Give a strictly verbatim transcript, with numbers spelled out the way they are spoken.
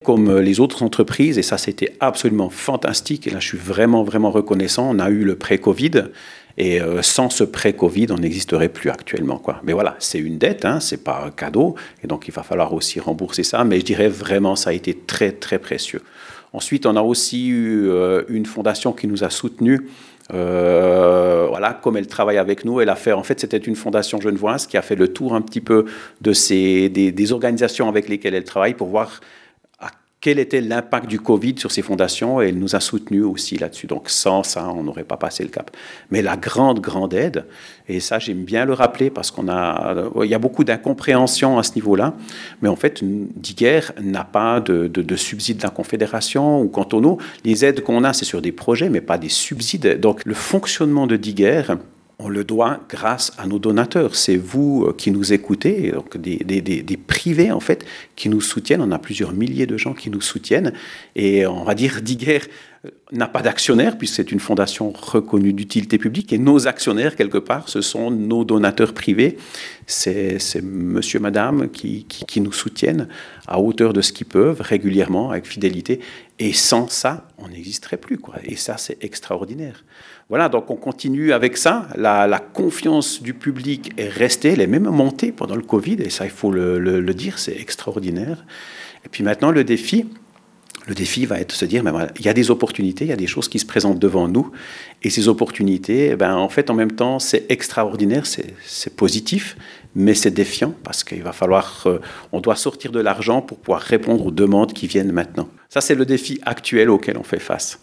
Comme les autres entreprises, et ça c'était absolument fantastique, et là je suis vraiment vraiment reconnaissant, on a eu le pré-Covid, et euh, sans ce pré-Covid, on n'existerait plus actuellement, quoi. Mais voilà, c'est une dette, hein, c'est pas un cadeau, et donc il va falloir aussi rembourser ça, mais je dirais vraiment ça a été très très précieux. Ensuite, on a aussi eu euh, une fondation qui nous a soutenus. Euh, voilà, comme elle travaille avec nous, elle a fait, en fait, c'était une fondation genevoise qui a fait le tour un petit peu de ces, des, des organisations avec lesquelles elle travaille pour voir quel était l'impact du Covid sur ces fondations, et elle nous a soutenus aussi là-dessus. Donc sans ça, on n'aurait pas passé le cap. Mais la grande, grande aide, et ça j'aime bien le rappeler parce qu'on a, il y a beaucoup d'incompréhension à ce niveau-là, mais en fait, Diguer n'a pas de, de, de subsides de la Confédération ou cantonaux. Les aides qu'on a, c'est sur des projets, mais pas des subsides. Donc le fonctionnement de Diguer, on le doit grâce à nos donateurs. C'est vous qui nous écoutez, donc des, des, des, des privés en fait qui nous soutiennent. On a plusieurs milliers de gens qui nous soutiennent. Et on va dire Diguer n'a pas d'actionnaire puisque c'est une fondation reconnue d'utilité publique. Et nos actionnaires, quelque part, ce sont nos donateurs privés. C'est, c'est monsieur, madame qui, qui, qui nous soutiennent à hauteur de ce qu'ils peuvent, régulièrement, avec fidélité. Et sans ça, on n'existerait plus, quoi. Et ça, c'est extraordinaire. Voilà, donc on continue avec ça. La, la confiance du public est restée, elle est même montée pendant le Covid, et ça, il faut le, le, le dire, c'est extraordinaire. Et puis maintenant, le défi, le défi va être de se dire, ben voilà, il y a des opportunités, il y a des choses qui se présentent devant nous, et ces opportunités, ben, en fait, en même temps, c'est extraordinaire, c'est, c'est positif, mais c'est défiant, parce qu'il va falloir, euh, on doit sortir de l'argent pour pouvoir répondre aux demandes qui viennent maintenant. Ça, c'est le défi actuel auquel on fait face.